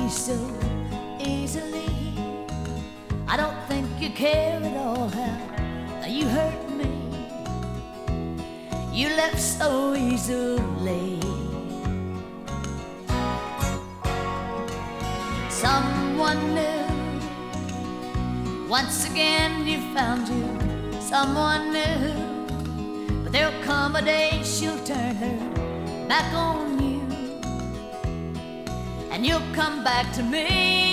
me so easily. I don't think you care at all how you hurt me. You left so easily. Someone new, once again you found you someone new. But there'll come a day she'll turn her back on you, and you'll come back to me.